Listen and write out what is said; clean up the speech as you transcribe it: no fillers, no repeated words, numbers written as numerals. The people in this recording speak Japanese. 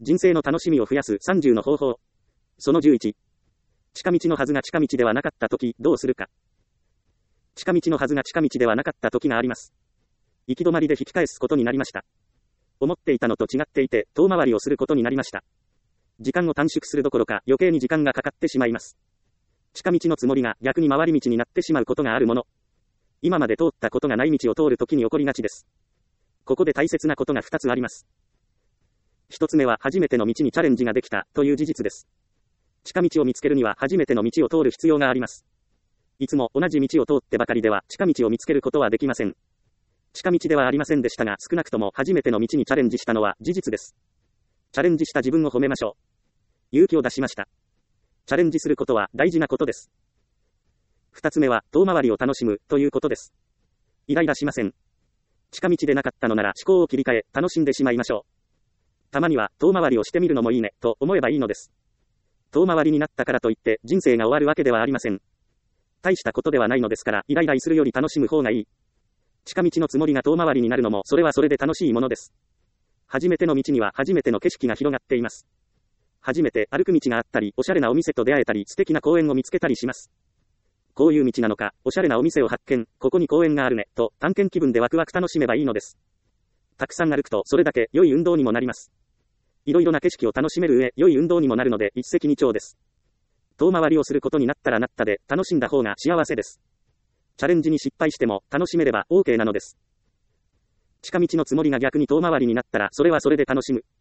人生の楽しみを増やす30の方法。その11。近道のはずが近道ではなかったとき、どうするか。近道のはずが近道ではなかったときがあります。行き止まりで引き返すことになりました。思っていたのと違っていて、遠回りをすることになりました。時間を短縮するどころか余計に時間がかかってしまいます。近道のつもりが逆に回り道になってしまうことがあるもの。今まで通ったことがない道を通るときに起こりがちです。ここで大切なことが2つあります。1つ目は初めての道にチャレンジができたという事実です。近道を見つけるには初めての道を通る必要があります。いつも同じ道を通ってばかりでは近道を見つけることはできません。近道ではありませんでしたが、少なくとも初めての道にチャレンジしたのは事実です。チャレンジした自分を褒めましょう。勇気を出しました。チャレンジすることは大事なことです。2つ目は遠回りを楽しむということです。イライラしません。近道でなかったのなら思考を切り替え楽しんでしまいましょう。たまには遠回りをしてみるのもいいねと思えばいいのです。遠回りになったからといって人生が終わるわけではありません。大したことではないのですからイライラするより楽しむ方がいい。近道のつもりが遠回りになるのもそれはそれで楽しいものです。初めての道には初めての景色が広がっています。初めて歩く道があったり、おしゃれなお店と出会えたり、素敵な公園を見つけたりします。こういう道なのか、おしゃれなお店を発見、ここに公園があるね、と探検気分でワクワク楽しめばいいのです。たくさん歩くとそれだけ良い運動にもなります。いろいろな景色を楽しめる上、良い運動にもなるので一石二鳥です。遠回りをすることになったらなったで、楽しんだ方が幸せです。チャレンジに失敗しても楽しめれば OK なのです。近道のつもりが逆に遠回りになったらそれはそれで楽しむ。